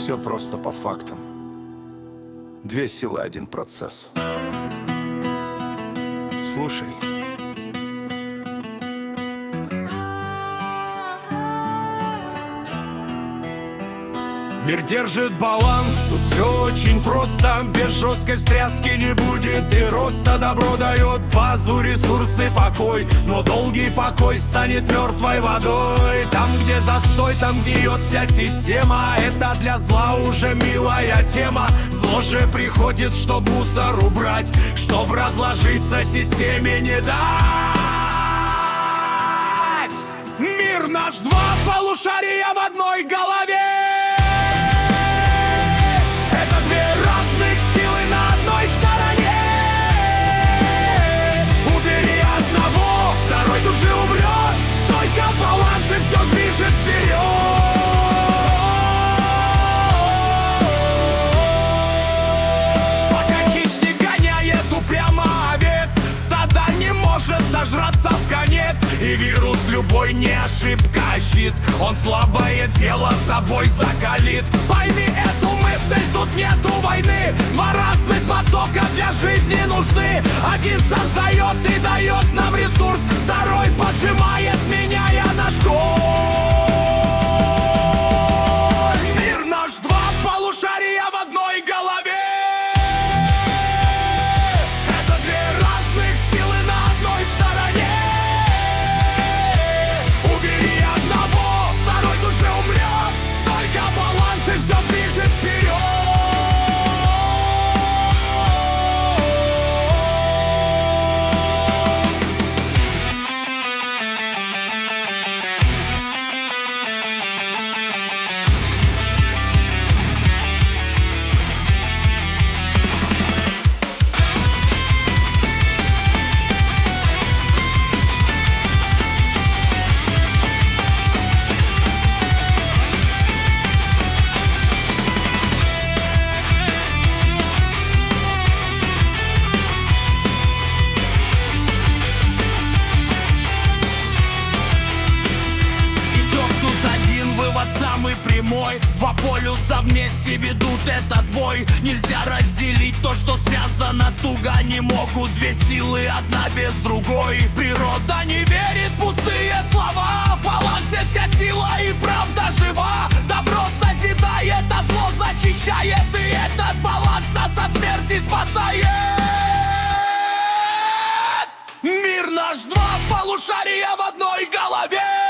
Все просто по фактам. Две силы, один процесс. Слушай. Мир держит баланс, тут все очень просто. Без жесткой встряски не будет и роста. Добро дает базу, ресурсы, покой. Но долгий покой станет мертвой водой. Там, где застой, там гниет вся система. Это для зла уже милая тема. Зло же приходит, чтоб мусор убрать, чтоб разложиться системе не дать. Мир наш, два полушария в одной голове. Тут же умрет, только баланс и все движет вперед. Пока хищник гоняет упрямо овец, стадо не может зажраться в конец. И вирус любой не ошибка, а щит. Он слабое тело собой закалит. Пойми эту мысль, тут нету войны. Два разных потока для жизни нужны. Один создает и дает нам ресурс, второй поджимает, меняя наш курс. Мир наш, два полушария в одной голове. Это две разных силы на одной стороне. Убери одного, второй тут же умрет. Только баланс и все движет вперед. Самый прямой, два полюса вместе ведут этот бой. Нельзя разделить то, что связано туго. Не могут две силы, одна без другой. Природа не верит в пустые слова. В балансе вся сила и правда жива. Добро созидает, а зло зачищает. И этот баланс нас от смерти спасает. Мир наш, два полушария в одной голове.